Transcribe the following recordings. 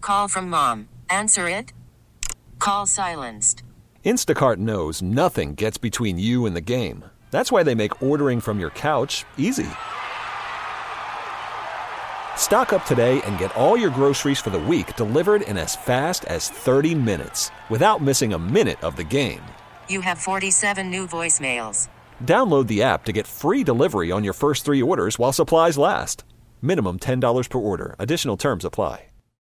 Call from mom. Answer it. Call silenced. Instacart knows nothing gets between you and the game. That's why they make ordering from your couch easy. Stock up today and get all your groceries for the week delivered in as fast as 30 minutes without missing a minute of the game. You have 47 new voicemails. Download the app to get free delivery on your first 3 orders while supplies last. Minimum $10 per order. Additional terms apply.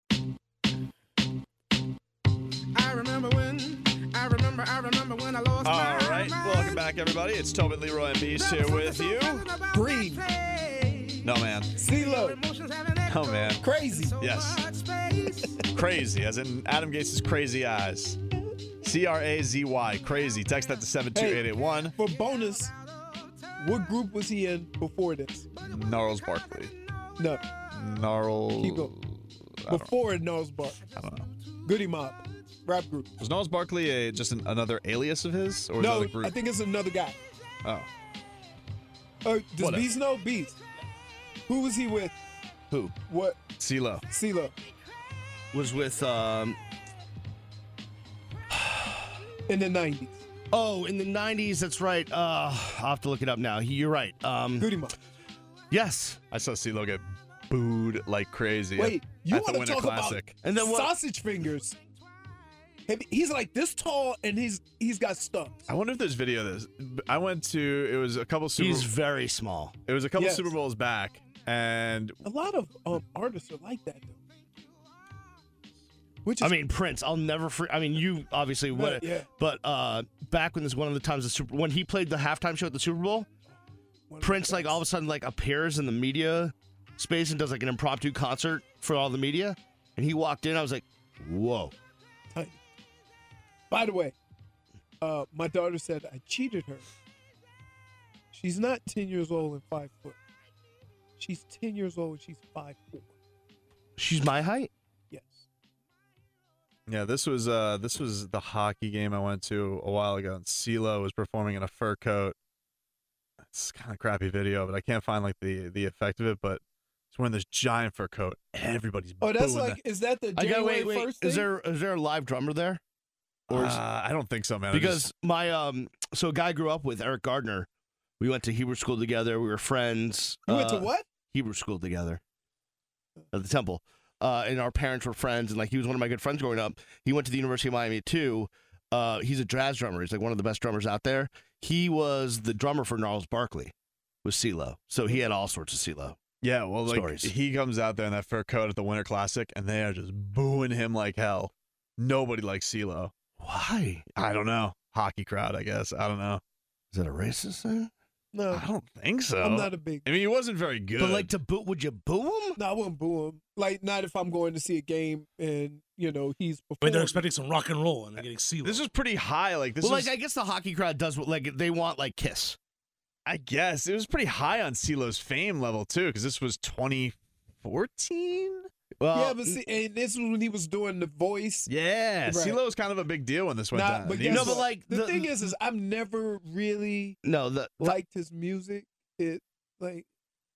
All right, welcome back, everybody. It's Tobin, Leroy, and Beast here with you. Breathe. No, man. CeeLo. Oh, man. Crazy. Yes. Crazy, as in Adam Gates' crazy eyes. C-R-A-Z-Y, crazy. Text that to 72881. For bonus, what group was he in before this? Gnarls Barkley. No. Gnarls. Keep going. Before Gnarls Barkley. I don't know. Goody Mob. Rap group. Was Gnarls Barkley just another alias of his? Or No, was that a group? I think it's another guy. Oh. Does Whatever. Beast know? Beast. Who was he with? Who? What? CeeLo. CeeLo. Was with In the 90s. Oh, in the 90s, that's right. I'll have to look it up now. You're right. Goody Mob. Yes. I saw CeeLo get booed like crazy. Wait, you at the want to Winter talk Classic. about And then what? sausage fingers? He's like this tall and he's got stuff. I wonder if there's video of this. I went to, it was a couple Super He's very small. It was a couple Yes. Super Bowls back, and A lot of artists are like that, though. Which is, I mean, Prince. I'll never. You obviously would. Yeah. But back when this one of the times when he played the halftime show at the Super Bowl, Prince like all of a sudden like appears in the media space and does like an impromptu concert for all the media, and he walked in. I was like, whoa. tiny. By the way, my daughter said I cheated her. She's not 10 years old and 5 foot. She's 10 years old and she's 5'4". She's my height. Yes. yeah, this was the hockey game I went to a while ago, and CeeLo was performing in a fur coat. It's kind of crappy video, but I can't find like the effect of it. But he's wearing this giant fur coat. Everybody's Oh, that's booing like, is that the I got January wait. 1st thing? Is there a live drummer there? Or is, I don't think so, man. because my so a guy I grew up with, Eric Gardner. We went to Hebrew school together. We were friends. You went to what? Hebrew school together at the temple. And our parents were friends, and like he was one of my good friends growing up. He went to the University of Miami too. He's a jazz drummer. He's like one of the best drummers out there. He was the drummer for Gnarls Barkley with CeeLo. So he had all sorts of CeeLo. Yeah, well, like stories. he comes out there in that fur coat at the Winter Classic, and they are just booing him like hell. Nobody likes CeeLo. Why? I don't know. Hockey crowd, I guess. I don't know. Is that a racist thing? No, I don't think so. I'm not a big. I mean, he wasn't very good. But like to boo, would you boo him? No, I wouldn't boo him. Like, not if I'm going to see a game and, you know, he's I mean, performing. they're expecting some rock and roll, and they're getting CeeLo. this was pretty high. Like this Well, was, like I guess the hockey crowd does what like they want like Kiss. I guess it was pretty high on CeeLo's fame level too, because this was 2014. Well, Yeah, but see, and this was when he was doing The Voice. Yeah, Right. CeeLo was kind of a big deal when this went Nah, down. but He guess No, was- but what? like, the the- thing is I've never really no, the liked his music. It like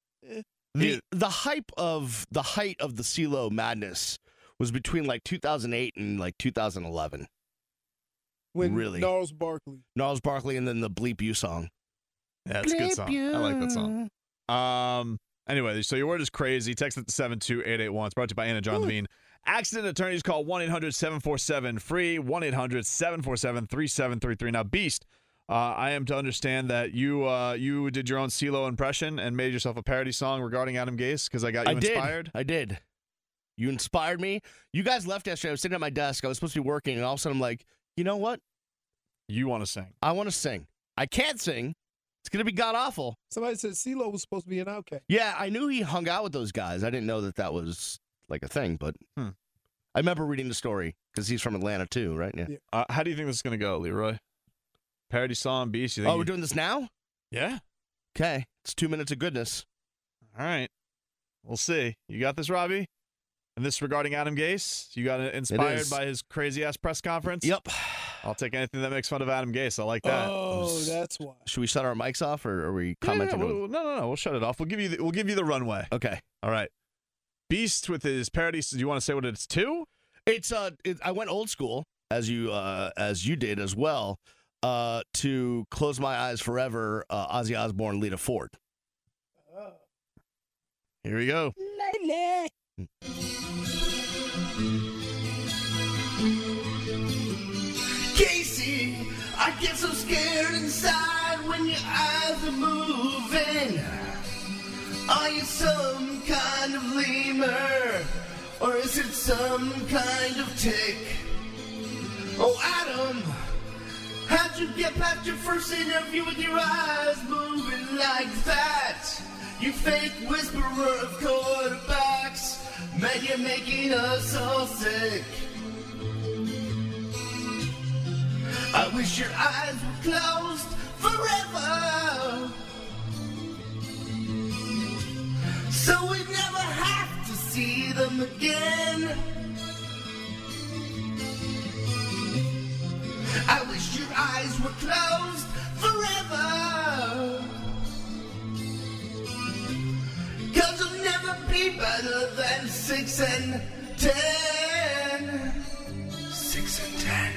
the height of the CeeLo madness was between like 2008 and like 2011. when Really? Gnarls Barkley. Gnarls Barkley and then the Bleep You song. yeah, it's a good song. I like that song. Anyway, so your word is crazy. Text it to 72881. It's brought to you by Anna John Levine. Accident attorneys, call 1-800-747-FREE, 1-800-747-3733. Now, Beast, I am to understand that you did your own CeeLo impression and made yourself a parody song regarding Adam Gase because I got you inspired. I did. You inspired me. You guys left yesterday. I was sitting at my desk. I was supposed to be working, and all of a sudden I'm like, you know what? You want to sing. I want to sing. I can't sing. It's going to be god-awful. Somebody said CeeLo was supposed to be an Outkast. Yeah, I knew he hung out with those guys. I didn't know that was like a thing, but I remember reading the story because he's from Atlanta too, right? Yeah. How do you think this is going to go, Leroy? Parody song, Beast? You think Oh, we're doing this now? Yeah. Okay. It's 2 minutes of goodness. All right. We'll see. You got this, Robbie? And this regarding Adam Gase? You got inspired is. by his crazy-ass press conference? Yep. I'll take anything that makes fun of Adam Gase. I like that. Oh, that's why. Should we shut our mics off, or are we Yeah, commenting? no. We'll shut it off. We'll give you the runway. Okay. All right. Beast with his parody. Do you want to say what it's to? I went old school as you did as well. To Close My Eyes Forever, Ozzy Osbourne, Lita Ford. Here we go. Casey, I get so scared inside when your eyes are moving. Are you some kind of lemur? Or is it some kind of tick? Oh, Adam, how'd you get past your first interview with your eyes moving like that? You fake whisperer of quarterbacks, man, you're making us all sick. I wish your eyes were closed forever, so we'd never have to see them again. I wish your eyes were closed forever, 'cause you'll never be better than 6 and 10. 6 and 10.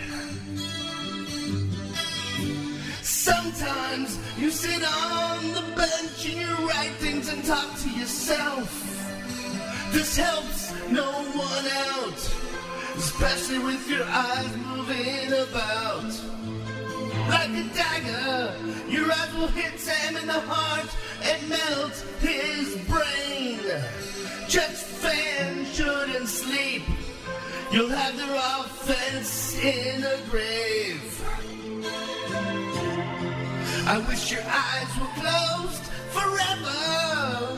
Sometimes you sit on the bench and you write things and talk to yourself. This helps no one out, especially with your eyes moving about. Like a dagger, your eyes will hit Sam in the heart and melt his brain. Jets fans shouldn't sleep. You'll have their offense in a grave. I wish your eyes were closed forever,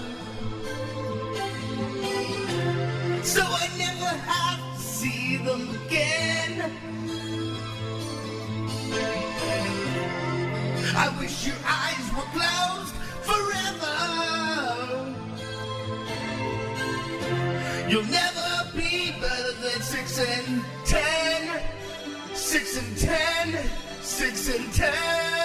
so I never have to see them again. I wish your eyes were closed forever. You'll never be better than 6 and 10. 6 and 10. 6 and 10.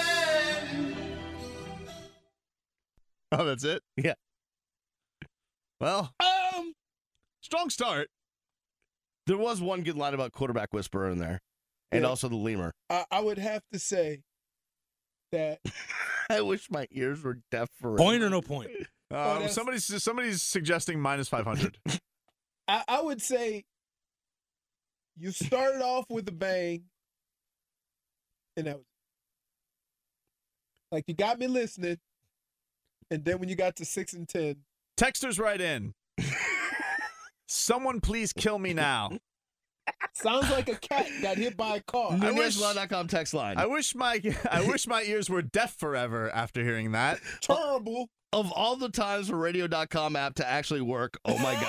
Oh, that's it? Yeah. Well, strong start. There was one good line about quarterback whisperer in there, and Yeah. also the lemur. I would have to say that I wish my ears were deaf forever. Point or no point? that's- Somebody's suggesting minus 500. I would say you started off with a bang, and that was like you got me listening, and then when you got to 6 and 10, Texters right in. Someone please kill me now. sounds like a cat got hit by a car. NewNashLaw.com text line. I wish my ears were deaf forever after hearing that. Terrible. Of all the times for Radio.com app to actually work, oh my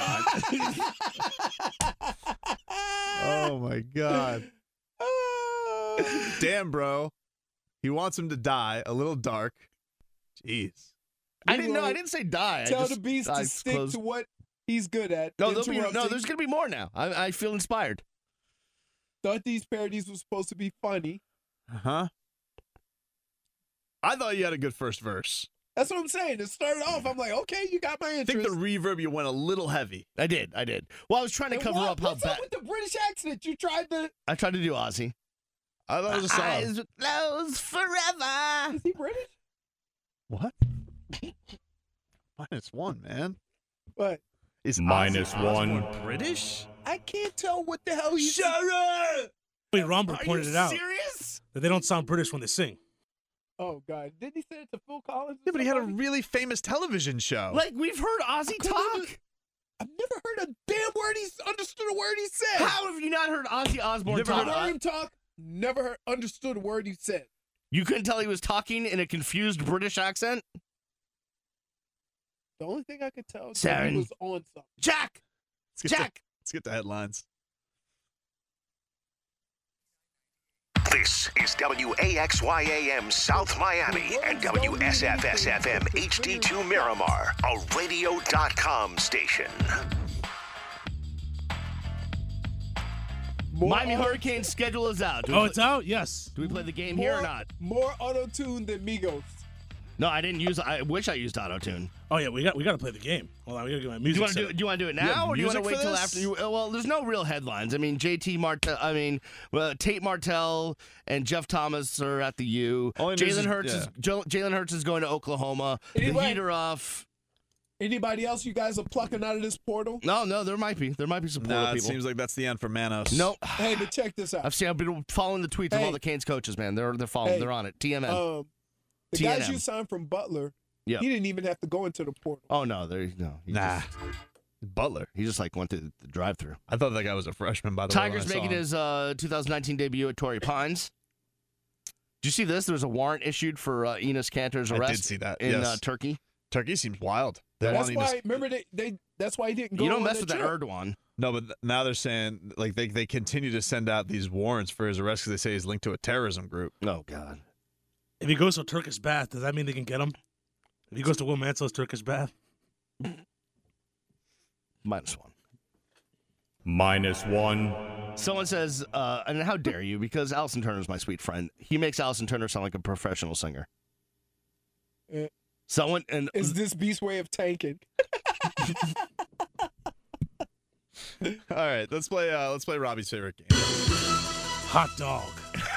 God. Oh my God. Damn, bro. He wants him to die. A little dark. Jeez. I didn't say die. Tell the beast to stick to what he's good at. No, there's Interrupting. going to be more now. I feel inspired. Thought these parodies were supposed to be funny. Uh-huh. I thought you had a good first verse. That's what I'm saying. It started off, I'm like, okay, you got my I interest. think the reverb, you went a little heavy. I did. Well, I was trying to And cover up how what's bad. up with the British accent? You tried to... I tried to do Ozzy. I thought it was a song. Eyes closed forever. Is he British? What? -1, man. What? Is Minus Ozzy one. Osbourne British? I can't tell what the hell he's... Wait, Romberg pointed it out Serious? that they don't sound British when they sing. Oh, God. Didn't he say it to Phil Collins? or Yeah, but he had a somebody? really famous television show. Like, we've heard Ozzy talk. I've never heard a damn word understood a word he said. How have you not heard Ozzy Osbourne Never talk? heard I heard him talk, never understood a word he said. You couldn't tell he was talking in a confused British accent? The only thing I could tell is that Sharon. he was on something. Jack! Let's Jack! get the headlines. This is WAXYAM South Miami and WSFSFM HD2 Miramar, a radio.com station. Miami Hurricanes schedule is out. Oh, it's out? Yes. Do we play the game here or not? More auto-tune than Migos. No, I didn't use. I wish I used auto-tune. Oh yeah, we got to play the game. Hold on, we got to get my Do music. you want to do? Do you want to do it now, or do you want to music wait for till this? after? Well, there's no real headlines. I mean, Tate Martell and Jeff Thomas are at the U. Jalen Hurts is going to Oklahoma. Anyway. The heat are off. Anybody else you guys are plucking out of this portal? No, there might be. There might be some portal Nah, it people. seems like that's the end for Manos. Nope. Hey, but check this out. I've been following the tweets of all the Canes coaches, man. They're following. Hey. They're on it. TMN. The guys TNM. you signed from Butler, Yeah. he didn't even have to go into the portal. Oh no, he Nah. just- Butler. he just like went through the drive-through. I thought that guy was a freshman, by the way. Tigers when I saw making him. his 2019 debut at Torrey Pines. Did you see this? There was a warrant issued for Enos Kanter's arrest. I did see that, in yes. Turkey. Turkey seems wild. They That's want why. Enos- Remember that's why he didn't go. You don't on mess with that trip. Erdogan. No, but now they're saying like they continue to send out these warrants for his arrest because they say he's linked to a terrorism group. Oh God. If he goes to a Turkish bath, does that mean they can get him? If he goes to Will Mansel's Turkish bath? -1. -1. Someone says, and how dare you? Because Allison Turner's my sweet friend. He makes Allison Turner sound like a professional singer. Someone and Is this Beast's way of tanking? All right, let's play Robbie's favorite game. Hot dog.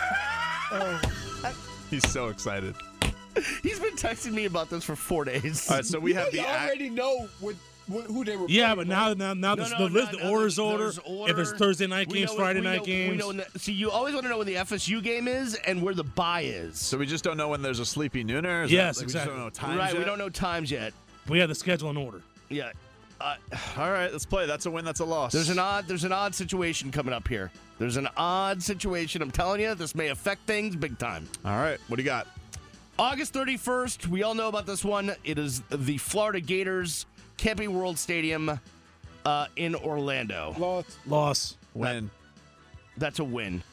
He's so excited. he's been texting me about this for 4 days. All right, so we have You the already know who they were. Yeah, playing, but right? now No, the no, list, no, the order's order. there's order. If there's Thursday night We games, know- Friday we night know- games. we know when see, you always want to know when the FSU game is and where the bye is. So we just don't know when there's a sleepy nooner. Is Yes, that, like, exactly. We just don't know times right, we yet? don't know times yet. We have the schedule in order. Yeah. All right, let's play. That's a win. That's a loss. There's an odd situation coming up here. There's an odd situation. I'm telling you, this may affect things big time. All right, what do you got? August 31st, we all know about this one. It is the Florida Gators Camping World Stadium in Orlando. Loss. Win. That's a win.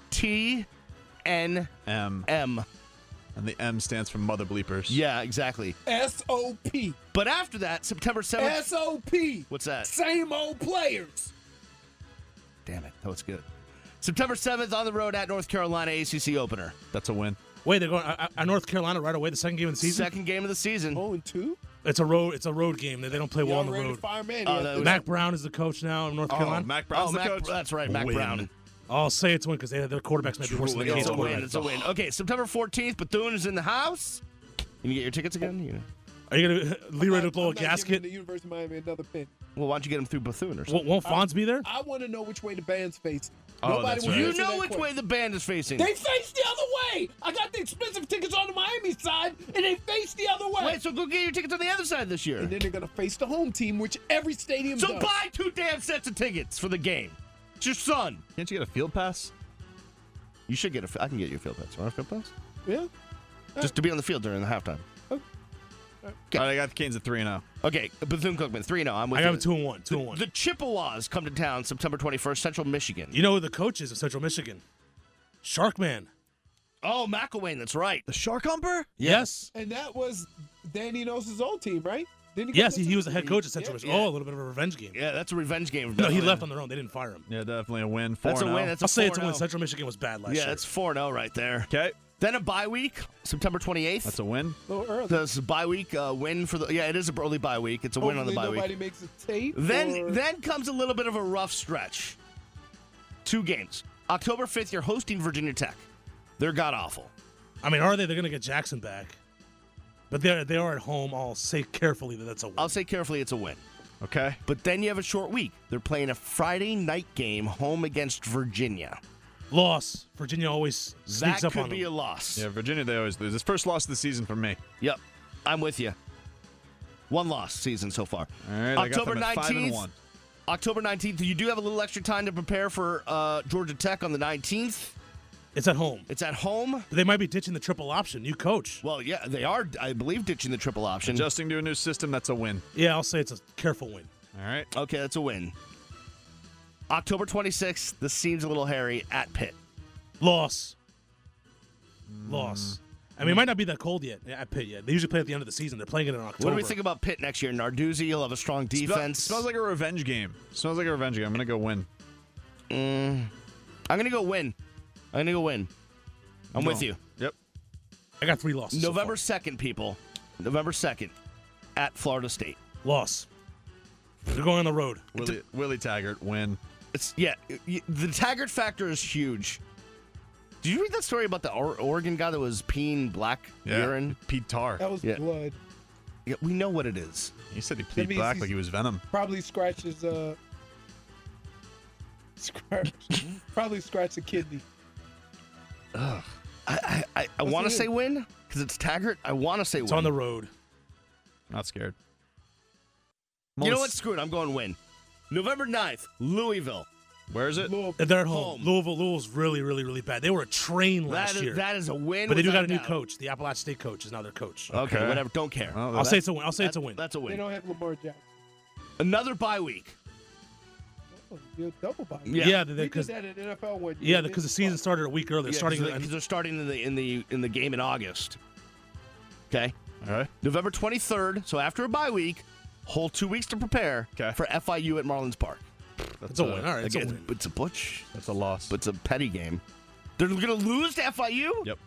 TNM. M. And the M stands for mother bleepers. Yeah, exactly. SOP. But after that, September 7th. SOP. What's that? Same old players. Damn it. That was good. September 7th on the road at North Carolina ACC opener. That's a win. Wait, they're going North Carolina right away. The second game of the season. Second game of the season. 0-2. It's a road game. They don't play well on the road. Mac Mac Brown is the coach now in North Carolina. Mac Brown's the coach. That's right, Mac Win. Brown. I'll say it's a win because their quarterbacks might be worse than the Canes It's a win. quarterback. It's a win. Okay, September 14th, Bethune is in the house. Can you get your tickets again? Are you going to Leroy to blow a I'm not giving gasket? the University of Miami another pin. Well, why don't you get them through Bethune or something? Won't Fonz be there? I want to know which way the band's facing. Oh, Nobody that's will right. You answer know that which question. way the band is facing. They face the other way. I got the expensive tickets on the Miami side, and they face the other way. Wait, so go get your tickets on the other side this year. And then they're going to face the home team, which every stadium So does. buy 2 damn sets of tickets for the game. It's your son. Can't you get a field pass? You should get I can get you a field pass. Want a field pass? Yeah. Just to be on the field during the halftime. All right, I got the Canes at 3-0. Okay, Bethune-Cookman, 3-0. I'm with I got you. them 2-1. 2-1. The Chippewas come to town September 21st, Central Michigan. You know who the coach is of Central Michigan? Sharkman. Oh, McElwain, that's right. The Shark Humper? Yes. And that was Danny Enos' old team, right? Didn't he Yes, go to he was the head coach at Central Yeah. Michigan. Oh, a little bit of a revenge game. Yeah, that's a revenge game. No, he left on their own. They didn't fire him. Yeah, definitely a win. 4-0. That's a win. That's a I'll say it's a 4-0. win. Central Michigan was bad last Yeah, year. that's 4-0 right there. Okay, Then a bye week, September 28th. that's a win. A little early. This bye week win for the it is a early bye week. It's a win on the Hopefully bye nobody week. makes a tape. Then or... comes a little bit of a rough stretch. 2 games. October 5th, you're hosting Virginia Tech. They're god awful. I mean, are they? They're going to get Jackson back. But they are at home. I'll say carefully that that's a win. I'll say carefully it's a win. Okay. But then you have a short week. They're playing a Friday night game home against Virginia. Loss. Virginia always sneaks That up could on be them. a loss. Yeah, Virginia, they always lose. It's first loss of the season for me. Yep. I'm with you. 1 loss season so far. All right, October I got them at 19th. 5-1. October 19th. You do have a little extra time to prepare for Georgia Tech on the 19th. It's at home. It's at home. They might be ditching the triple option. New coach. Well, yeah, they are, I believe, ditching the triple option. Adjusting to a new system, that's a win. Yeah, I'll say it's a careful win. All right. Okay, that's a win. October 26th, this seems a little hairy at Pitt. Loss. Loss. I mean, it might not be that cold yet at Pitt yet. They usually play at the end of the season. They're playing it in October. What do we think about Pitt next year? Narduzzi, he'll have a strong defense. Smells like a revenge game. Smells like a revenge game. I'm going to go win. I'm going to go win. I'm with you. Yep. I got 3 losses. November 2nd, people. November 2nd, at Florida State. Loss. They're going on the road. Willie Taggart win. The Taggart factor is huge. Did you read that story about the Oregon guy that was peeing black urine? Pete Tar. That was Yeah. blood. Yeah, we know what it is. He said he That peed means black he's- like he was Venom. Probably scratches probably scratch a kidney. I want to say win because it's Taggart. I want to say win. It's on the road. Not scared. You know what? Screw it. I'm going win. November 9th, Louisville. Where is it? They're at home. Louisville's really, really, really bad. They were a train last year. That is a win. But they do got a new without coach. The Appalachian State coach is now their coach. doubt. Okay, whatever. Don't care. Well, I'll say it's a win. It's a win. That's a They win. don't have Lamar Jackson. Another bye week. Oh, you're double by. Yeah, We did because that in NFL one year. yeah, because the season started a week earlier. Starting because they're starting in the game in August. Okay. All right. November 23rd. So after a bye week, whole 2 weeks to prepare for FIU at Marlins Park. it's a win. All right, it's a Again, win. it's a butch. That's a loss. But it's a petty game. They're going to lose to FIU? Yep.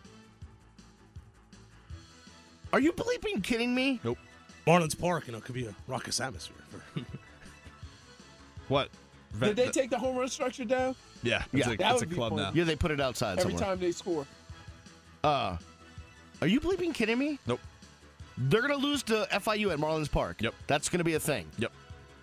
Are you bleeping kidding me? Nope. Marlins Park, could be a raucous atmosphere. What? Did they take the home run structure down? Yeah. Yeah. That It's a would be club fun. now. Yeah, they put it outside Every somewhere. time they score. Are you bleeping kidding me? Nope. They're going to lose to FIU at Marlins Park. Yep. That's going to be a thing. Yep.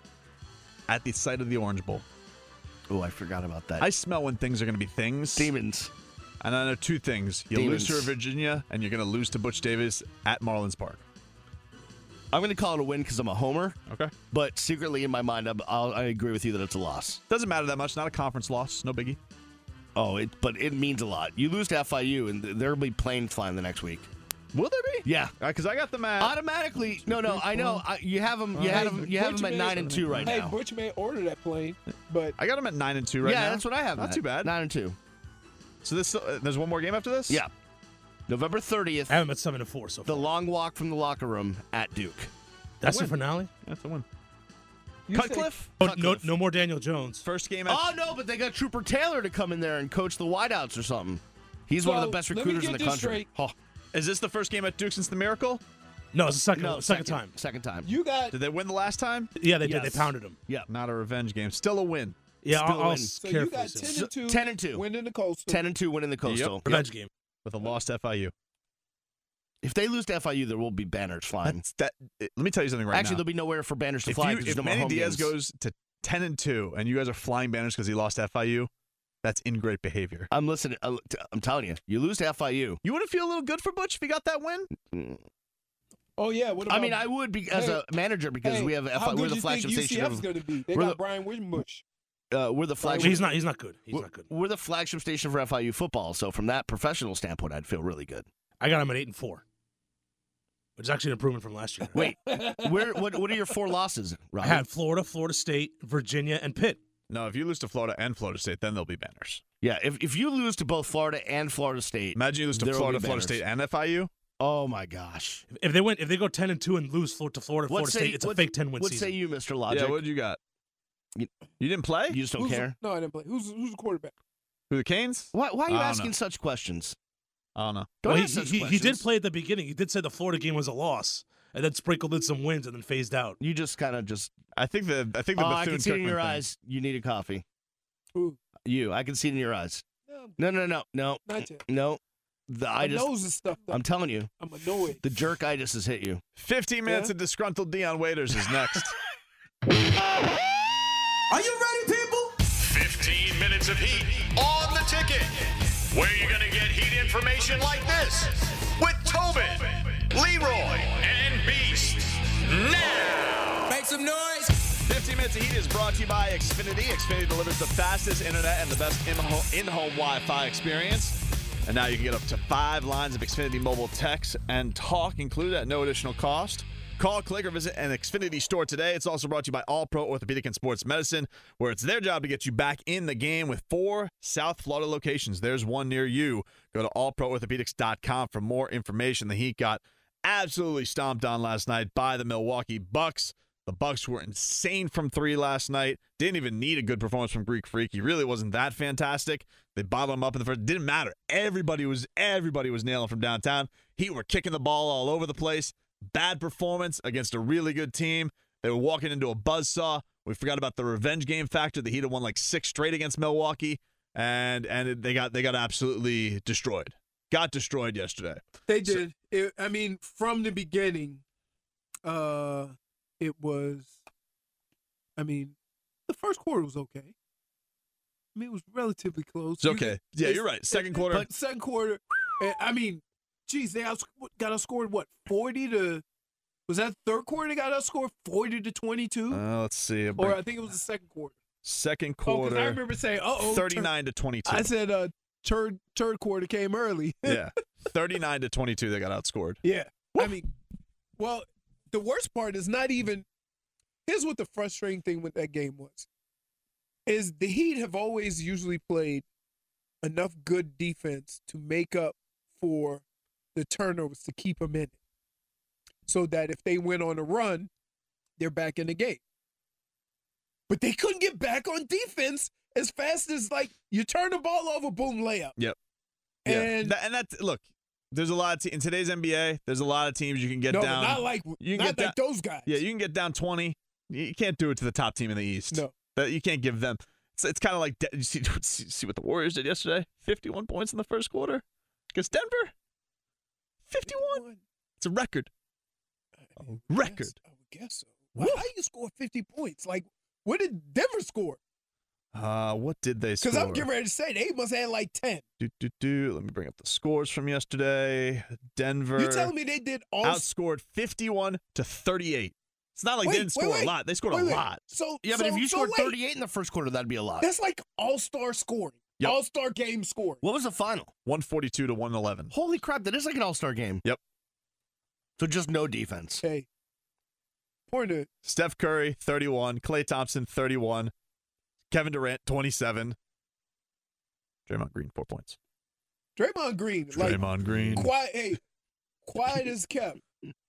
At the site of the Orange Bowl. Oh, I forgot about that. I smell when things are going to be things. Demons. And I know two things. You lose Demons. to Virginia, and you're going to lose to Butch Davis at Marlins Park. I'm going to call it a win because I'm a homer. Okay. But secretly in my mind, I agree with you that it's a loss. Doesn't matter that much. Not a conference loss. No biggie. Oh, but it means a lot. You lose to FIU, and they'll be planes flying the next week. Will there be? Yeah. Because I got them at... Automatically. No, I know. You have them. You have them at 9-2 right Hey, now. Butch may order that plane, but I got them at 9-2 right now. Yeah, that's what I have. Not too bad. 9-2. So there's one more game after this? Yeah. November 30th. I have them at 7-4 so far. The long walk from the locker room at Duke. That's the finale. That's a win. you Cutcliffe? No more Daniel Jones. First game at... Oh no, but they got Trooper Taylor to come in there and coach the wideouts or something. He's one of the best let me recruiters get in the this country. straight. Is this the first game at Duke since the Miracle? No, it's the second. No, second time. Second time. You got Did they win the last time? Yeah, they did. Yes. They pounded him. Yeah. Not a revenge game. Still a win. Yeah, Still I'll win. so carefully you got say. 10-2. 10-2. Winning the Coastal. 10-2 winning the Coastal. Revenge game. With a lost FIU. If they lose to FIU, there will be banners flying. Let me tell you something right Actually, now. there'll be nowhere for banners to fly. 'cause there's If no more Manny home Diaz games. goes to 10-2 and you guys are flying banners because he lost FIU, that's ingrate behavior. I'm listening. I'm telling you, you lose to FIU. You wouldn't feel a little good for Butch if he got that win? Oh yeah. What about, I mean, I would be as a manager because we have how we're good the you flagship think station UCF's of. going to be? They we're got the- Brian Wittenbush. We're the flagship. He's not good. He's not good. We're the flagship station for FIU football. So from that professional standpoint, I'd feel really good. I got him at 8-4, which is actually an improvement from last year. Wait, what are your 4 losses, I Robbie? had Florida, Florida State, Virginia, and Pitt. No, if you lose to Florida and Florida State, then there'll be banners. Yeah, if you lose to both Florida and Florida State, Imagine you lose to there will Florida, be Florida banners. State, and FIU. Oh my gosh! If they go 10-2 and lose to Florida, Florida State, it's a fake 10-win What season. say you, Mr. Logic? Yeah, what did you got? You- You didn't play? You just don't care. No, I didn't play. Who's the quarterback? Who, the Canes? Why are you I don't asking know. such questions? I don't know. Don't Well, ask such he did questions. play at the beginning. He did say the Florida game was a loss, and then sprinkled in some wins and then phased out. You just kind of just. I think the Oh, I Bethune can see it in your Cookman thing. eyes. You need a coffee. Who? You, I can see it in your eyes. No, No. not yet. No. My nose is stuffed up. I'm telling you, I'm annoyed. the jerkitis has hit you. 15 minutes Yeah? of disgruntled Dion Waiters is next. Are you ready, people? 15 minutes of heat on the ticket. Where you're going to get heat information like this with Tobin, Leroy, and Beast. Now. Make some noise. 15 minutes of heat is brought to you by Xfinity. Xfinity delivers the fastest internet and the best in-home Wi-Fi experience. And now you can get up to 5 lines of Xfinity mobile text and talk included at no additional cost. Call, click, or visit an Xfinity store today. It's also brought to you by All Pro Orthopedic and Sports Medicine, where it's their job to get you back in the game with 4 South Florida locations. There's one near you. Go to allproorthopedics.com for more information. The Heat got absolutely stomped on last night by the Milwaukee Bucks. The Bucks were insane from 3 last night. Didn't even need a good performance from Greek Freak. He really wasn't that fantastic. They bottled him up in the first. Didn't matter. Everybody was nailing from downtown. Heat were kicking the ball all over the place. bad performance against a really good team. They were walking into a buzzsaw. We forgot about the revenge game factor. The Heat had won like 6 straight against Milwaukee, and they got absolutely destroyed. Got destroyed yesterday. They did. From the beginning, it was. The first quarter was okay. It was relatively close. It's okay. Yeah, you're right. Second quarter. But second quarter, they got outscored, what, 40 to... Was that third quarter they got outscored 40 to 22? Let's see. Or I think it was the second quarter. Second quarter. Because I remember saying, 39 to 22. I said third quarter came early. Yeah. 39 to 22 they got outscored. Yeah. The worst part is not even... Here's what the frustrating thing with that game was. Is the Heat have always usually played enough good defense to make up for the turnovers to keep them in it. So that if they went on a run, they're back in the game. But they couldn't get back on defense as fast as, you turn the ball over, boom, layup. Yep. And that's, look, there's a lot of in today's NBA, there's a lot of teams you can get down. But not like those guys. Yeah, you can get down 20. You can't do it to the top team in the East. No. You can't give them. It's kind of like, you see what the Warriors did yesterday? 51 points in the first quarter against Denver? 51? It's a record. Record. I would guess so. How you score 50 points? What did Denver score? What did they score? Because I'm getting ready to say, they must have had 10. Let me bring up the scores from yesterday. Denver. You telling me they did outscored 51 to 38. It's not like they didn't score a lot. They scored a lot. But if you scored 38 in the first quarter, that'd be a lot. That's like all-star scoring. Yep. All-star game scoring. What was the final? 142 to 111. Holy crap, that is like an all-star game. Yep. So just no defense. Hey. Pointer. Steph Curry, 31. Klay Thompson, 31. Kevin Durant, 27. Draymond Green, 4 points. Draymond Green. Draymond Green. Quiet as kept.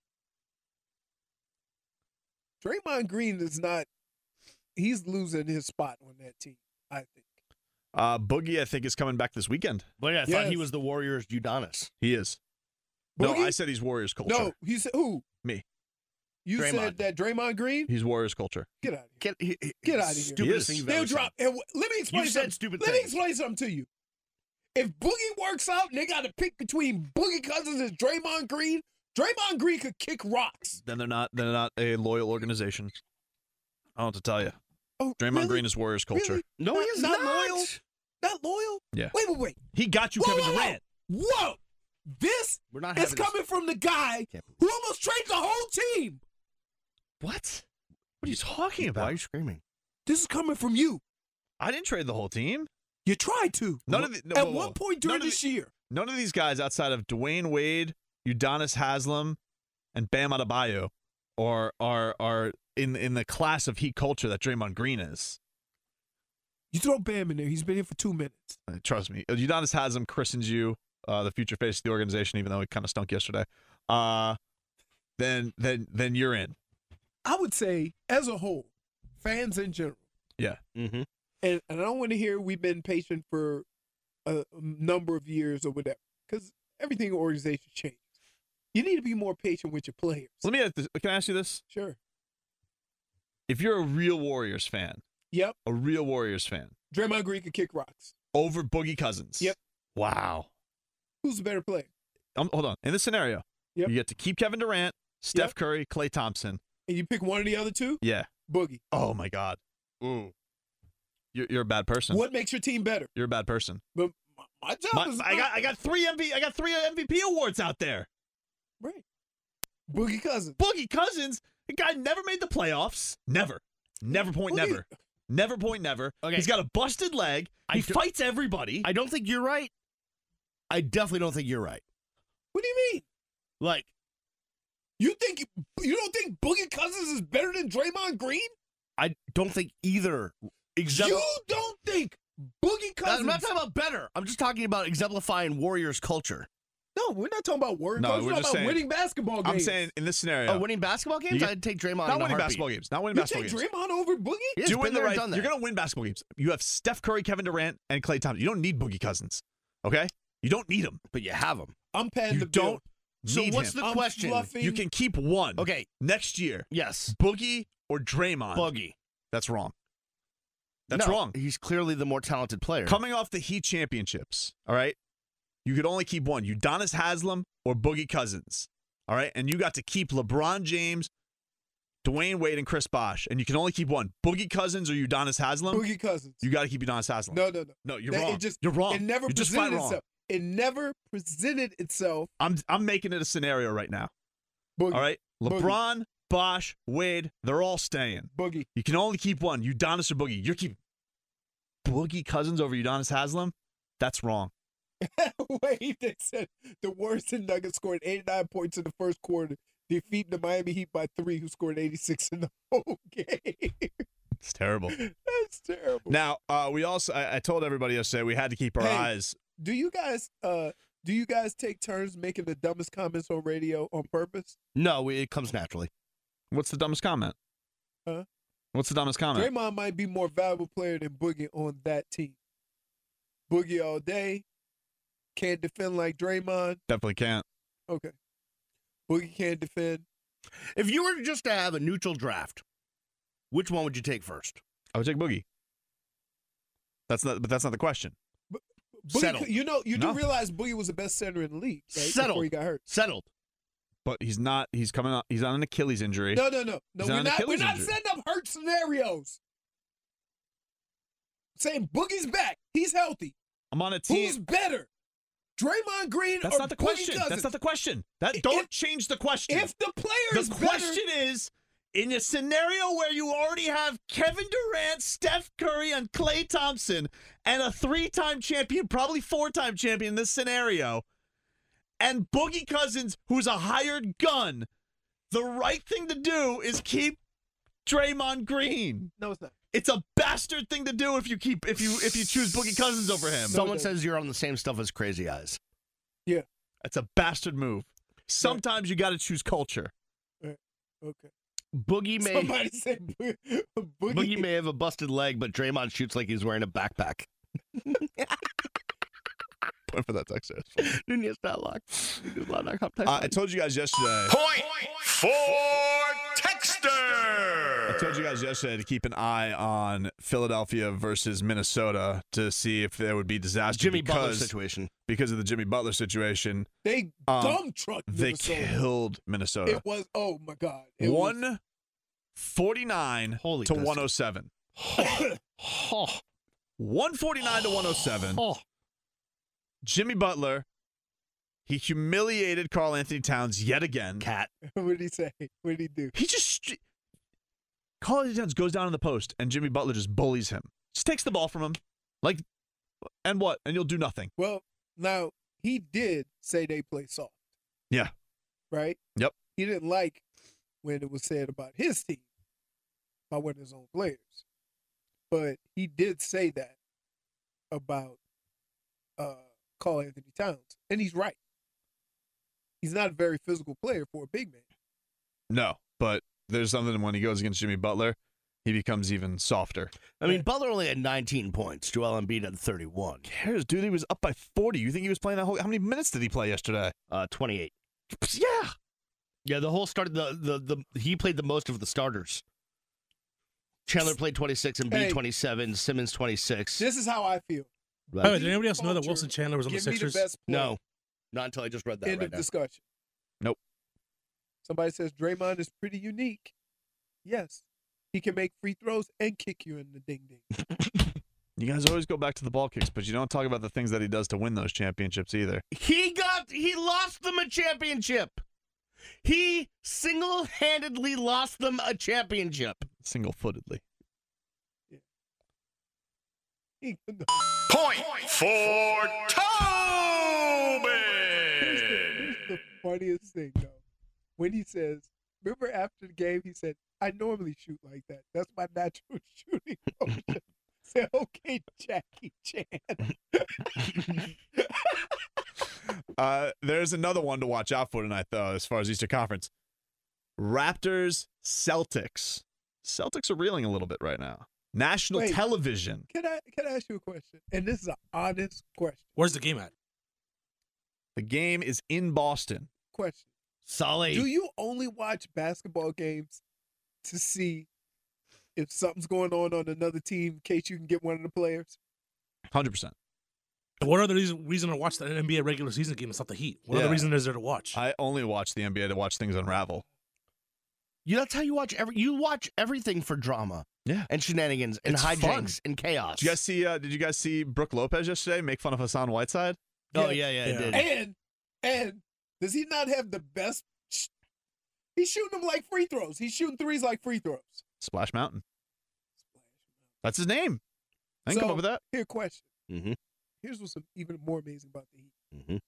Draymond Green is not – he's losing his spot on that team, I think. Boogie, I think, is coming back this weekend. But I thought he was the Warriors' Udonis. He is. Boogie? No, I said he's Warriors culture. No, he said who? Me. You said that Draymond Green? He's Warriors culture. Get out of here. Get out of here. Stupidest thing you've ever drop. Let me explain something. Let me explain something to you. If Boogie works out and they got to pick between Boogie Cousins and Draymond Green could kick rocks. Then they're not a loyal organization. I don't know what to tell you. Oh, Draymond really? Green is Warriors culture. Really? No, he's not loyal. Not loyal? Yeah. Wait. He got you Kevin Durant. Whoa. This is coming from the guy who almost traded the whole team. What? What are you talking about? Why are you screaming? This is coming from you. I didn't trade the whole team. You tried to. At one point during this year. None of these guys outside of Dwayne Wade, Udonis Haslem, and Bam Adebayo are in the class of Heat culture that Draymond Green is. You throw Bam in there. He's been here for 2 minutes. Trust me. Udonis Haslem christens you the future face of the organization, even though it kind of stunk yesterday. Then you're in. I would say, as a whole, fans in general. Yeah. Mm-hmm. And I don't want to hear we've been patient for a number of years or whatever, because everything in organization changes. You need to be more patient with your players. Can I ask you this? Sure. If you're a real Warriors fan. Yep. A real Warriors fan. Draymond Green could kick rocks. Over Boogie Cousins. Yep. Wow. Who's the better player? Hold on. In this scenario, you get to keep Kevin Durant, Steph Curry, Klay Thompson. And you pick one of the other two? Yeah. Boogie. Oh, my God. Ooh. You're a bad person. What makes your team better? You're a bad person. But my job is... I got three MVP awards out there. Right. Boogie Cousins. Boogie Cousins? The guy never made the playoffs. Never. Never point never. Never point never. Okay. He's got a busted leg. He fights everybody. I don't think you're right. I definitely don't think you're right. What do you mean? Like, you don't think Boogie Cousins is better than Draymond Green? I don't think either. You don't think Boogie Cousins... I'm not talking about better. I'm just talking about exemplifying Warriors culture. No, we're not talking about Warriors culture. We're talking about winning basketball games. I'm saying in this scenario... Oh, winning basketball games? I'd take Draymond Not winning basketball games. Not winning basketball games. You take Draymond over Boogie? You're going to win basketball games. You have Steph Curry, Kevin Durant, and Klay Thompson. You don't need Boogie Cousins. Okay? You don't need them. But you have them. I'm paying the bill. So Need what's him. the question? fluffing. You can keep one. Okay. Next year, Yes. Boogie or Draymond. Boogie. That's wrong. That's No, wrong. He's clearly the more talented player. Coming off the Heat championships, all right? You could only keep one. Udonis Haslem or Boogie Cousins, all right? And you got to keep LeBron James, Dwayne Wade, and Chris Bosh. And you can only keep one. Boogie Cousins or Udonis Haslem. Boogie Cousins. You got to keep Udonis Haslem. No. No, you're That- wrong. You're wrong. It never You're just flat presented wrong. itself. It never presented itself. I'm making it a scenario right now. Boogie. All right? Boogie. LeBron, Bosh, Wade, they're all staying. Boogie. You can only keep one. Udonis or Boogie. You're keeping Boogie Cousins over Udonis Haslem? That's wrong. Wait, they said the Warriors Nuggets scored 89 points in the first quarter, defeating the Miami Heat by 3, who scored 86 in the whole game. It's terrible. That's terrible. Now, we also I told everybody yesterday we had to keep our Hey. eyes. Do you guys take turns making the dumbest comments on radio on purpose? No, it comes naturally. What's the dumbest comment? Huh? What's the dumbest comment? Draymond might be more valuable player than Boogie on that team. Boogie all day. Can't defend like Draymond. Definitely can't. Okay. Boogie can't defend. If you were just to have a neutral draft, which one would you take first? I would take Boogie. But that's not the question. Boogie, Settled. you No. do realize Boogie was the best center in the league, right? Settled. Before he got hurt. Settled. But he's not. He's coming up. He's on an Achilles injury. No. He's We're on an not Achilles injury. setting up hurt scenarios. Saying Boogie's back. He's healthy. I'm on a team. Who's better? Draymond Green That's or not the Boogie question. Cousins? That's not the question. Don't If- change the question. If the player is The better, question is, in a scenario where you already have Kevin Durant, Steph Curry, and Klay Thompson, and a 3-time champion, probably 4-time champion in this scenario, and Boogie Cousins, who's a hired gun, the right thing to do is keep Draymond Green. no, it's not. It's a bastard thing to do if you choose Boogie Cousins over him. Someone says you're on the same stuff as Crazy Eyes. Yeah. That's a bastard move. Sometimes you got to choose culture. Okay. Boogie may Somebody said Boogie may have a busted leg, but Draymond shoots like he's wearing a backpack. Point for that text. Dude, that lock. I told you guys yesterday. Point for Texter. I told you guys yesterday to keep an eye on Philadelphia versus Minnesota to see if there would be disaster. Jimmy Butler because situation. Because of the Jimmy Butler situation. They dumb trucked They Minnesota. killed Minnesota. It was, oh my God. It was- 149 Holy to biscuit. 107. Oh, 149 to 107. oh. Jimmy Butler, he humiliated Karl Anthony Towns yet again. Cat. What did he say? What did he do? He just Karl Anthony Towns goes down in the post, and Jimmy Butler just bullies him. Just takes the ball from him, like, and what? And you'll do nothing. Well, now, he did say they play soft, Yeah. right? Yep. He didn't like when it was said about his team, by one of his own players. But he did say that about Karl Anthony Towns. And he's right. He's not a very physical player for a big man. No, but there's something when he goes against Jimmy Butler, he becomes even softer. I mean, Butler only had 19 points. Joel Embiid had 31. Cares, dude? He was up by 40. You think he was playing that whole? How many minutes did he play yesterday? 28. Yeah. Yeah, the whole start. He played the most of the starters. Chandler played 26, Embiid Hey. 27, Simmons 26. This is how I feel. Right. By the way, did anybody else know that Culture. Wilson Chandler was on the Give me the Sixers? best player. No, not until I just read that End right of now. discussion. Nope. Somebody says Draymond is pretty unique. Yes. He can make free throws and kick you in the ding-ding. You guys always go back to the ball kicks, but you don't talk about the things that he does to win those championships either. He lost them a championship. He single-handedly lost them a championship. Single-footedly. Point for Toby. Here's the funniest thing, though. When he says, remember after the game, he said, I normally shoot like that. That's my natural shooting motion. Say, okay, Jackie Chan. There's another one to watch out for tonight, though, as far as Eastern Conference. Raptors, Celtics. Celtics are reeling a little bit right now. National Wait. television. Can I ask you a question? And this is an honest question. Where's the game at? The game is in Boston. question. Sully. Do you only watch basketball games to see if something's going on another team in case you can get one of the players? 100%. What other reason to watch the NBA regular season game? It's not the Heat. What other reason is there to watch? I only watch the NBA to watch things unravel. That's how you watch you watch everything for drama. Yeah. And shenanigans and It's hijinks fun. and chaos. Did you guys see Brooke Lopez yesterday make fun of Hassan Whiteside? Oh, yeah, it did. And does he not have the best? He's shooting them like free throws. He's shooting threes like free throws. Splash Mountain. That's his name. I can come up with that. Here, question. Mm-hmm. Here's what's even more amazing about the Heat. Mm-hmm.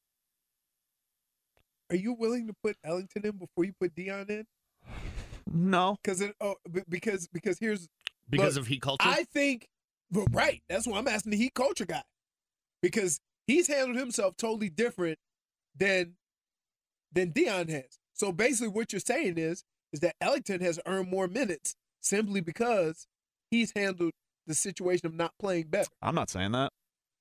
Are you willing to put Ellington in before you put Dion in? No. Because here's Because look, of Heat culture? I think right. That's why I'm asking the Heat culture guy. Because he's handled himself totally different than Dion has. So basically what you're saying is that Ellington has earned more minutes simply because he's handled the situation of not playing better. I'm not saying that.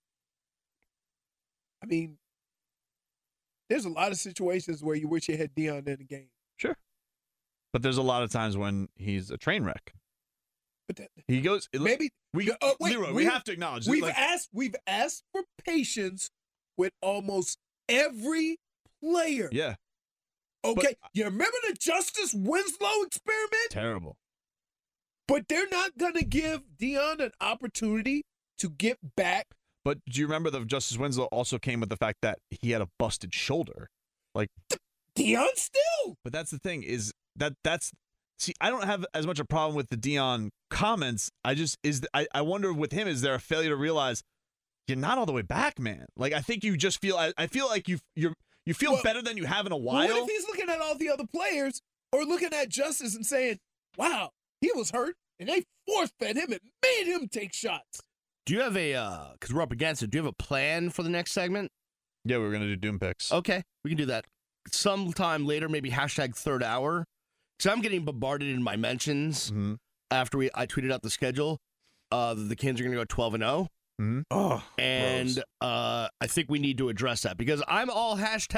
I mean, there's a lot of situations where you wish you had Dion in the game. Sure. But there's a lot of times when he's a train wreck. But He goes. maybe Wait, Leroy, we have to acknowledge. We've asked for patience with almost every player. Yeah. Okay, you remember the Justice Winslow experiment? Terrible. But they're not going to give Dion an opportunity to get back. But do you remember the Justice Winslow also came with the fact that he had a busted shoulder? Like Dion still. But that's the thing is that's see, I don't have as much a problem with the Dion comments. I wonder with him, is there a failure to realize you're not all the way back, man? Like I think you just feel. I feel like you feel better than you have in a while. What if he's looking at all the other players or looking at Justice and saying, "Wow, he was hurt, and they force-fed him and made him take shots." Do you have because we're up against it, do you have a plan for the next segment? Yeah, we're going to do Doom Picks. Okay, we can do that. Sometime later, maybe #3rd hour. Because I'm getting bombarded in my mentions after I tweeted out the schedule. The Kings are going to go 12-0. Mm-hmm. Oh, and gross. I think we need to address that because I'm all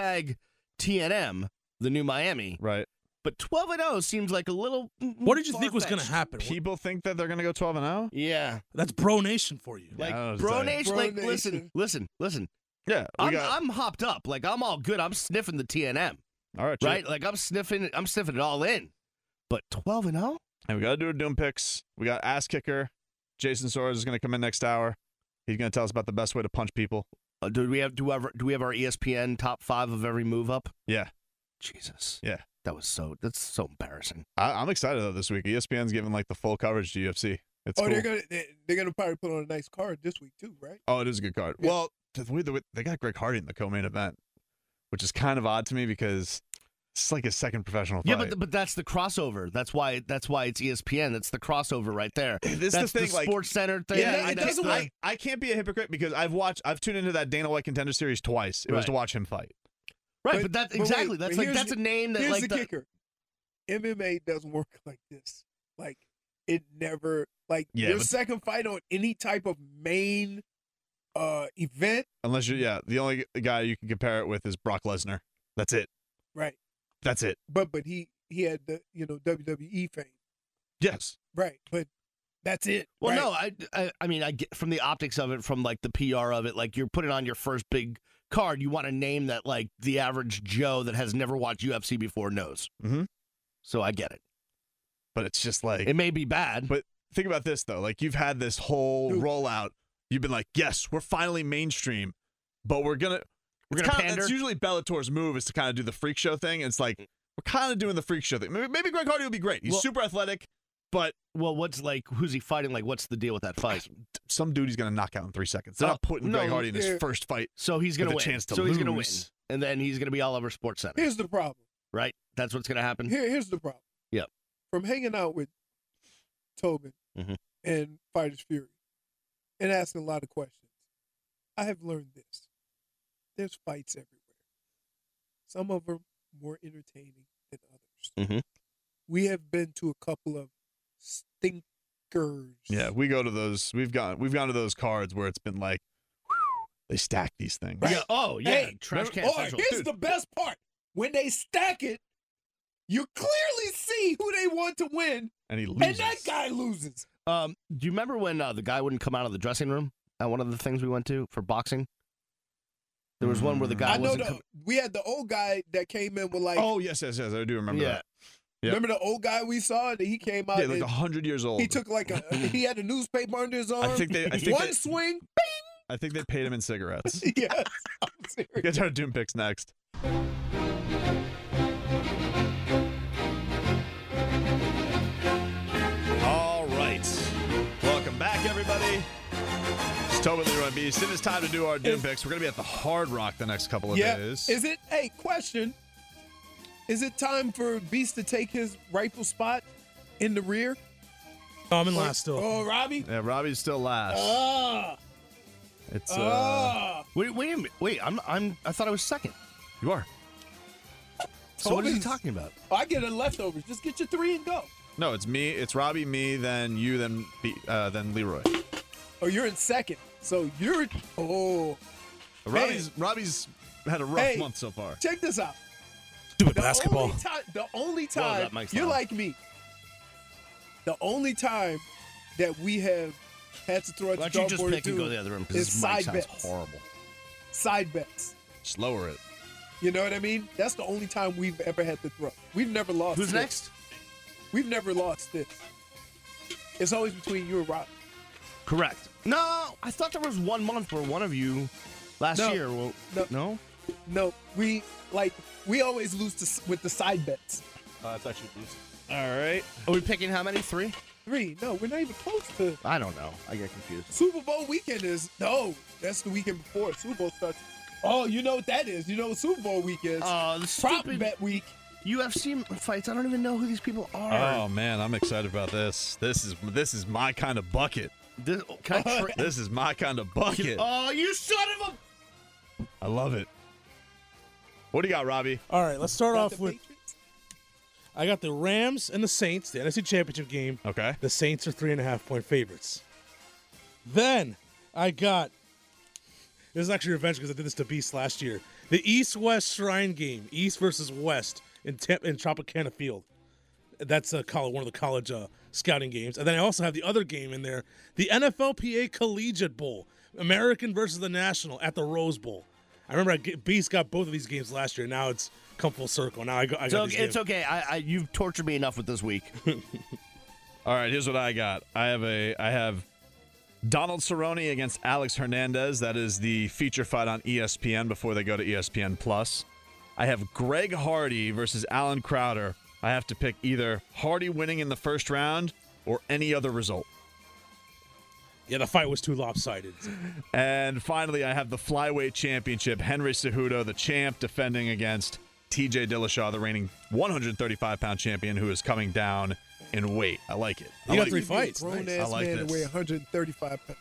#TNM, the new Miami. Right. But 12-0 seems like a little. What did you think was going to happen? People think that they're going to go 12-0? Yeah. That's Bro Nation for you. Like, Yeah, Bro like- Nation, Bro like, Nation. listen. Yeah. I'm hopped up. Like, I'm all good. I'm sniffing the TNM. All right. Right? Like, I'm sniffing it all in. But 12-0? And we got to do a Doom Picks. We got Ass Kicker. Jason Soares is going to come in next hour. He's going to tell us about the best way to punch people. Do we have our ESPN top 5 of every move up? Yeah. Jesus. Yeah. That's so embarrassing. I'm excited though this week. ESPN's giving like the full coverage to UFC. It's cool. they're gonna probably put on a nice card this week too, right? Oh, it is a good card. Yeah. Well, they got Greg Hardy in the co-main event, which is kind of odd to me because it's like his second professional fight. Yeah, but that's the crossover. That's why it's ESPN. That's the crossover right there. This that's is the thing, like Sports Center thing. Yeah, it doesn't work. I can't be a hypocrite because I've tuned into that Dana White Contender Series twice. It was Right. to watch him fight. Right, but that's exactly. But That's a name that here's like the kicker. MMA doesn't work like this. Like it never like Yeah, your but- second fight on any type of main event. Unless the only guy you can compare it with is Brock Lesnar. That's it. Right. That's it. But he had the WWE fame. Yes. Right. But that's it. Well, right? no, I mean, I get from the optics of it, from like the PR of it, like you're putting on your first big card. You want a name that like the average Joe that has never watched UFC before knows. Mm-hmm. So I get it. But it's just like It may be bad, But think about this though. Like you've had this whole rollout. You've been like, yes, we're finally mainstream, but we're gonna pander. It's usually Bellator's move is to kind of do the freak show thing. And it's like we're kind of doing the freak show thing. Maybe Greg Hardy will be great. He's super athletic, but well, who's he fighting? Like, what's the deal with that fight? some dude he's gonna knock out in 3 seconds. They're not putting Greg Hardy in his first fight. So he's gonna with a win. chance to He's gonna win, lose. and then he's gonna be all over Sports Center. Here's the problem. Right? That's what's gonna happen. Here's the problem. Yep. From hanging out with Tobin Mhm. and Fighters Fury and asking a lot of questions, I have learned this. There's fights everywhere. Some of them more entertaining than others. Mhm. We have been to a couple of stinkers. Yeah, we go to those. We've gone to those cards where it's been like whew, they stack these things. Right. Yeah. Oh, yeah. Hey, Trash can boy, central. here's the best part. when they stack it, you clearly see who they want to win, And he loses. and that guy loses. Do you remember when the guy wouldn't come out of the dressing room at one of the things we went to for boxing? There was one where the guy I know wasn't. we had the old guy that came in with like. Oh, yes. I do remember Yeah. that. Yep. Remember the old guy we saw that he came out? Yeah, like and 100 years old. he took like he had a newspaper under his arm. I think they one swing. I think they paid him in cigarettes. Yes, I'm serious. Get our Doom picks next. All right. Welcome back, everybody. It's Tobin, Leroy, and Beast. It is time to do our Doom picks. We're going to be at the Hard Rock the next couple of days. Is it? Hey, question. Is it time for Beast to take his rightful spot in the rear? Oh, I'm in last still. Oh, Robbie. Yeah, Robbie's still last. It's Wait a minute. Wait, I thought I was second. you are. So what is he Tobin's- talking about? Oh, I get a leftovers. Just get your 3 and go. No, it's me. It's Robbie, me, then you, then Leroy. Oh, you're in second. So you're. Oh, Robbie's had a rough Hey. month so far. check this out. Stupid basketball. The only Whoa, time that mic's you're loud. like me. The only time that we have had to throw at Why the don't you just dartboard pick and to go to the other room? Because is this mic side sounds bets. horrible. Side bets. Just lower it. You know what I mean? That's the only time we've ever had to throw. We've never lost. Who's this. next? We've never lost this. It's always between you and Rob. Correct. No, I thought there was 1 month where one of you last No. year. Well, No. no? No, we always lose with the side bets. That's actually decent. All right. Are we picking how many? 3? 3. No, we're not even close to I don't know. I get confused. Super Bowl weekend is. No, that's the weekend before Super Bowl starts. Oh, you know what that is? You know what Super Bowl week is? The Prop stupid bet week. UFC fights. I don't even know who these people are. Oh man, I'm excited about this. This is my kind of bucket. Can I tra- This is my kind of bucket. Oh, you son of a... I love it. What do you got, Robbie? All right, let's start Got off the with. Patriots? I got the Rams and the Saints, the NFC Championship game. Okay. The Saints are 3.5-point favorites. Then I got. This is actually revenge because I did this to Beast last year. The East-West Shrine game, East versus West in Tropicana Field. That's one of the college scouting games. And then I also have the other game in there, the NFLPA Collegiate Bowl, American versus the National at the Rose Bowl. I remember Beast got both of these games last year. Now it's come full circle. Now I got So these it's games. okay. You've tortured me enough with this week. All right, here's what I got. I have Donald Cerrone against Alex Hernandez. That is the feature fight on ESPN before they go to ESPN Plus. I have Greg Hardy versus Alan Crowder. I have to pick either Hardy winning in the first round or any other result. Yeah, the fight was too lopsided. And finally, I have the flyweight championship. Henry Cejudo, the champ, defending against TJ Dillashaw, the reigning 135-pound champion, who is coming down in weight. I like it. You got like 3 it. fights. Grown Nice. ass I like man this. to weigh 135 pounds.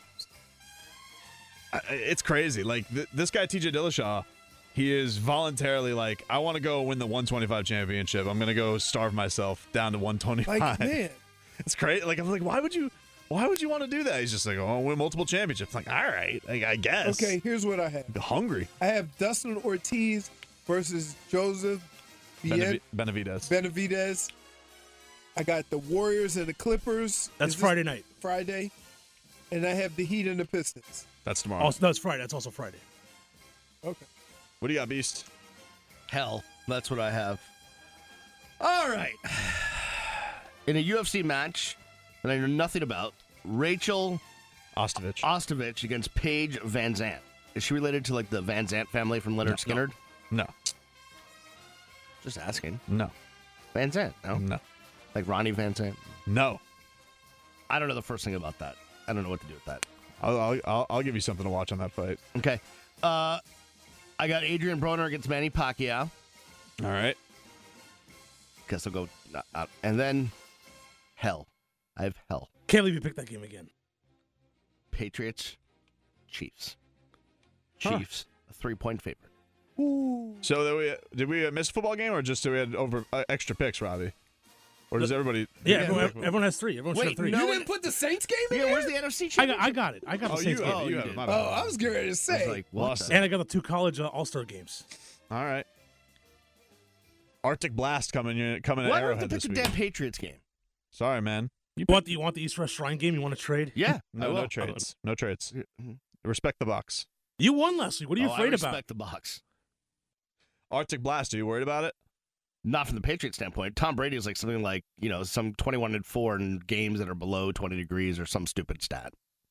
It's crazy. Like, this guy, TJ Dillashaw, he is voluntarily like, I want to go win the 125 championship. I'm going to go starve myself down to 125. Like, man. It's crazy. Like, I'm like, why would you want to do that? He's just like, oh, I'll win multiple championships. I'm like, all right, I guess. Okay, here's what I have. I'm hungry. I have Dustin Ortiz versus Joseph Benavidez. I got the Warriors and the Clippers. That's Is this Friday night. Friday. And I have the Heat and the Pistons. That's tomorrow. Also, no, it's Friday. That's also Friday. Okay. What do you got, Beast? Hell, that's what I have. All right. In a UFC match that I know nothing about, Rachel Ostovich. against Paige Van Zandt. Is she related to like the Van Zandt family from Leonard Skinner? No. Just asking. No. Van Zandt? No. No. Like Ronnie Van Zandt? No. I don't know the first thing about that. I don't know what to do with that. I'll give you something to watch on that fight. Okay. I got Adrian Broner against Manny Pacquiao. All right. Guess I'll go. And then hell. I have hell. Can't believe you picked that game again. Patriots, Chiefs. Huh. Chiefs, a 3-point favorite. So did we miss a football game, or just we had over extra picks, Robbie? Or does everybody? Yeah, everyone has 3. Everyone should have 3. no, You didn't put the Saints game in Yeah, there? where's the NFC I championship? got it. I got the Oh, Saints you, game. oh, you have did. it. My bad. Oh, I was getting ready to I say. was like, what Lost the- And I got the 2 college All-Star games. All right. Arctic Blast coming to Why do I have to Arrowhead pick this the week. damn Patriots game? Sorry, man. You want the East West Shrine game? You want to trade? Yeah, I will. No trades. No trades. Respect the Bucks. You won last week. What are you afraid I about? respect the Bucks. Arctic Blast. Are you worried about it? Not from the Patriots standpoint. Tom Brady is like something like, some 21-4 in games that are below 20 degrees or some stupid stat.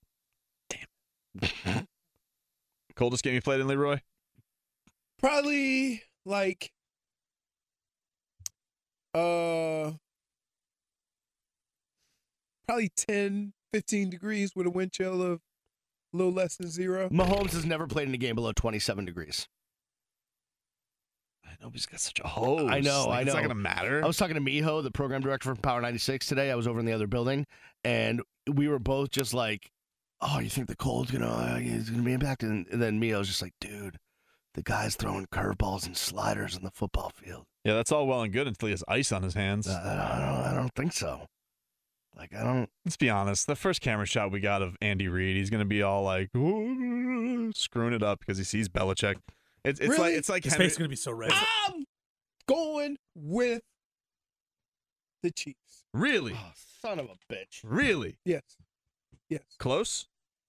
Damn. Coldest game you played in, Leroy? Probably like probably 10, 15 degrees with a wind chill of a little less than 0. Mahomes has never played in a game below 27 degrees. I know he's got such a hose. I know. It's not going to matter. I was talking to Miho, the program director from Power 96 today. I was over in the other building, and we were both just like, oh, you think the cold's going to be impacted? And then Miho was just like, dude, the guy's throwing curveballs and sliders on the football field. Yeah, that's all well and good until he has ice on his hands. I don't think so. Like, I don't. Let's be honest. The first camera shot we got of Andy Reid, he's going to be all like screwing it up because he sees Belichick. It's Really? like His Henry. face is going to be so red. I'm going with the Chiefs. Really? Oh, son of a bitch. Really? Yes. Yes. Close?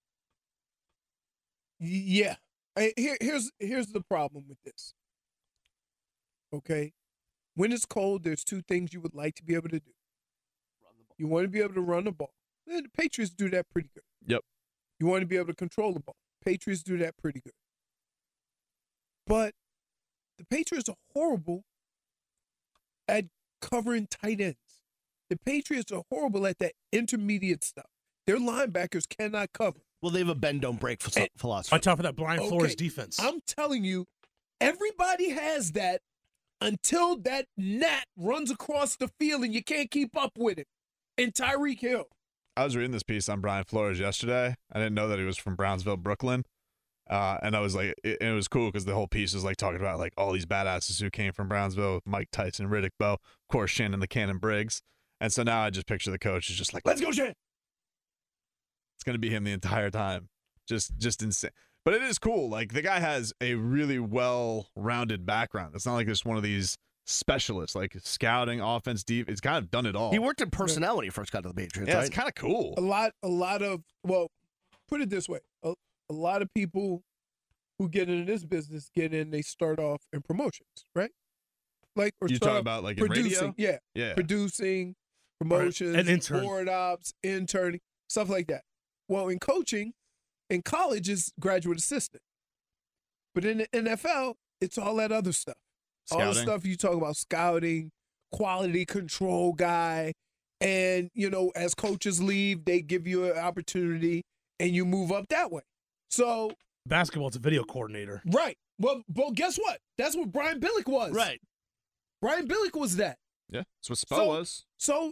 Yeah. Here's the problem with this. Okay? When it's cold, there's two things you would like to be able to do. You want to be able to run the ball. The Patriots do that pretty good. Yep. You want to be able to control the ball. Patriots do that pretty good. But the Patriots are horrible at covering tight ends. The Patriots are horrible at that intermediate stuff. Their linebackers cannot cover. Well, they have a bend, don't break philosophy. On top of that, Brian Flores Okay, defense. I'm telling you, everybody has that until that gnat runs across the field and you can't keep up with it. And Tyreek Hill. I was reading this piece on Brian Flores yesterday. I didn't know that he was from Brownsville, Brooklyn. And I was like, it was cool because the whole piece was like talking about like all these badasses who came from Brownsville, Mike Tyson, Riddick Bowe, of course, Shannon the Cannon Briggs. And so now I just picture the coach is just like, let's go, Shannon. It's going to be him the entire time. Just insane. But it is cool. Like the guy has a really well-rounded background. It's not like just one of these specialists, like scouting, offense, deep. It's kind of done it all. He worked in personnel when he first got to the Patriots. Yeah, right? it's kind of cool. A lot of, well, put it this way. A lot of people who get into this business they start off in promotions, right? Like, or You start talking off about like in producing. radio? Yeah. Yeah. Producing, promotions, An intern. board ops, interning, stuff like that. Well, in coaching, in college is graduate assistant. But in the NFL, it's all that other stuff. All the Scouting. stuff you talk about, scouting, quality control guy. And, as coaches leave, they give you an opportunity and you move up that way. So, Basketball, it's a video coordinator. right. Well, guess what? That's what Brian Billick was. Right. Brian Billick was that. Yeah, that's what Spo So- was. So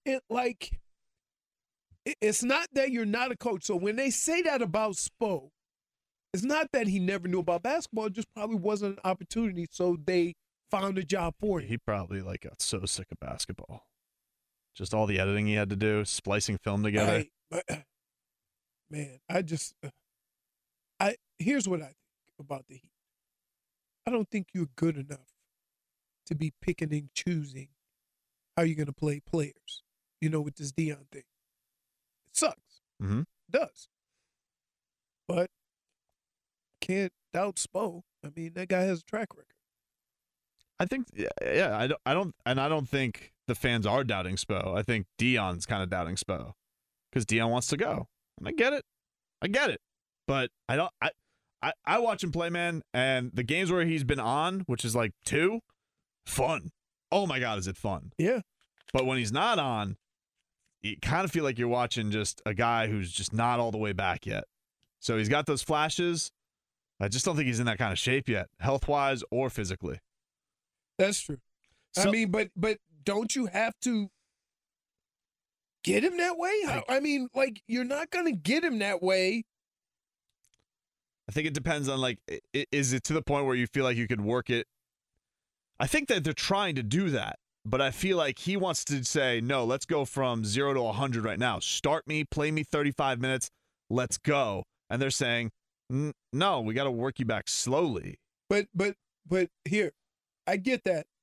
it's not that you're not a coach. So when they say that about Spo, it's not that he never knew about basketball. It just probably wasn't an opportunity. So they found a job for him. He probably like got so sick of basketball. Just all the editing he had to do, splicing film together. Man, here's what I think about the Heat. I don't think you're good enough to be picking and choosing how you're going to play players, with this Deion thing. It sucks. Mm-hmm. It does. But can't doubt Spo. I mean, that guy has a track record. I think, yeah. I don't think the fans are doubting Spo. I think Deion's kind of doubting Spo because Deion wants to go, and I get it. But I watch him play, man, and the games where he's been on, which is like 2, fun. Oh my God, is it fun? Yeah. But when he's not on, you kind of feel like you're watching just a guy who's just not all the way back yet. So he's got those flashes. I just don't think he's in that kind of shape yet, health-wise or physically. That's true. So- I mean, but don't you have to get him that way? I mean, like, you're not going to get him that way. I think it depends on, like, is it to the point where you feel like you could work it? I think that they're trying to do that, but I feel like he wants to say, no, let's go from 0 to 100 right now. Start me, play me 35 minutes, let's go. And they're saying, no, we got to work you back slowly. But here, I get that.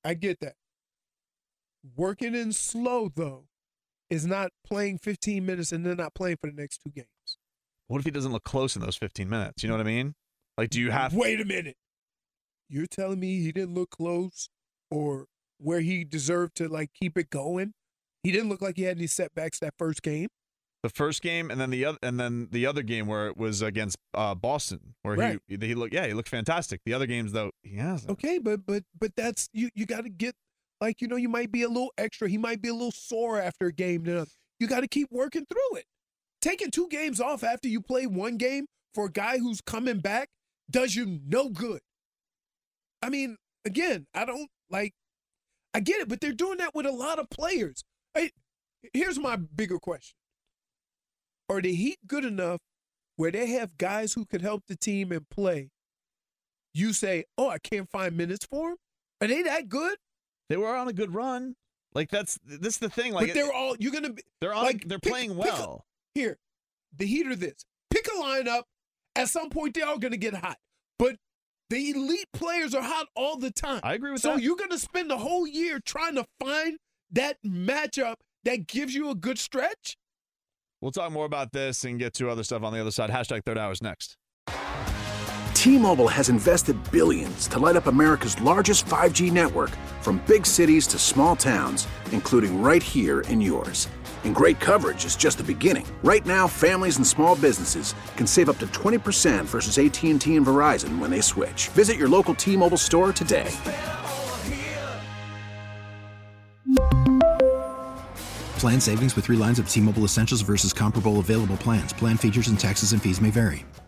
I get that. Working in slow, though, is not playing 15 minutes and then not playing for the next 2 games. What if he doesn't look close in those 15 minutes? You know what I mean? Like, do you have... Wait a minute. You're telling me he didn't look close or where he deserved to, like, keep it going? He didn't look like he had any setbacks that first game? The first game and then the other game where it was against Boston, where he looked fantastic. The other games, though, he hasn't. Okay, but that's... You got to get... Like, you know, you might be a little extra. He might be a little sore after a game. You got to keep working through it. Taking 2 games off after you play 1 game for a guy who's coming back does you no good. I mean, again, I get it, but they're doing that with a lot of players. Here's my bigger question. Are the Heat good enough where they have guys who could help the team and play? You say, oh, I can't find minutes for them? Are they that good? They were on a good run. Like, this is the thing. Like, but they're all, you're going to be. They're playing well. Here, the Heat are this. Pick a lineup. At some point, they are going to get hot. But the elite players are hot all the time. I agree with that. So you're going to spend the whole year trying to find that matchup that gives you a good stretch? We'll talk more about this and get to other stuff on the other side. Hashtag Third Hour is next. T-Mobile has invested billions to light up America's largest 5G network, from big cities to small towns, including right here in yours. And great coverage is just the beginning. Right now, families and small businesses can save up to 20% versus AT&T and Verizon when they switch. Visit your local T-Mobile store today. Plan savings with 3 lines of T-Mobile Essentials versus comparable available plans. Plan features and taxes and fees may vary.